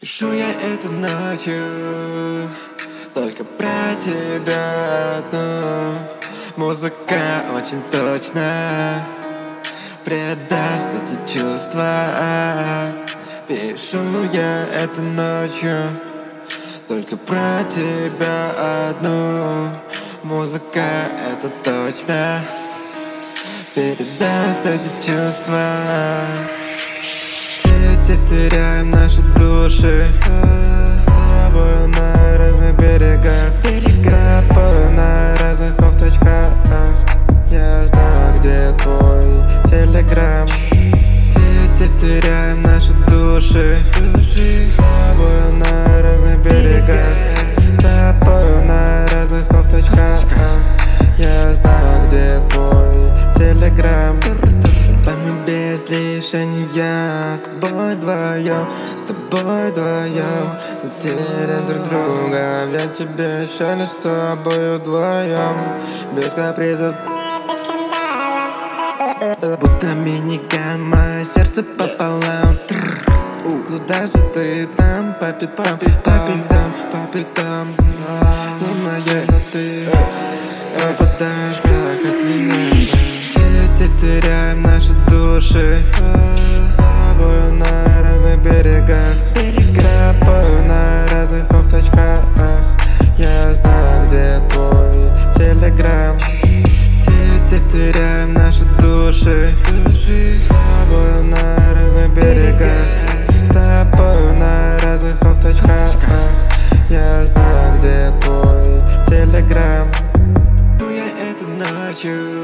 Пишу я это ночью, только про тебя одну. Музыка очень точно предаст эти чувства. Пишу я это ночью, только про тебя одну. Музыка это точно передаст эти чувства. Теряем наши души с тобою на разных берегах, с тобою на разных точках. Я знаю, где твой телеграм. Теряем наши души с тобою на разных берегах, с тобою на разных точках. Я знаю, где твой телеграм. Мы без лишения, с тобой вдвоем, мы теряем друг друга. Я тебе еще не с тобой вдвоем, без капризов, будто миниган, мое сердце пополам. Куда же ты там, по пятам, не моя, но ты попадаешь как от меня. Теряем наши души с тобою на разных берегах, с тобою на разных точках. Я знаю, где твой телеграм. Теряем наши души с тобою на разных берегах, с тобою на разных точках. Я знаю, где твой телеграм. Я это ночью,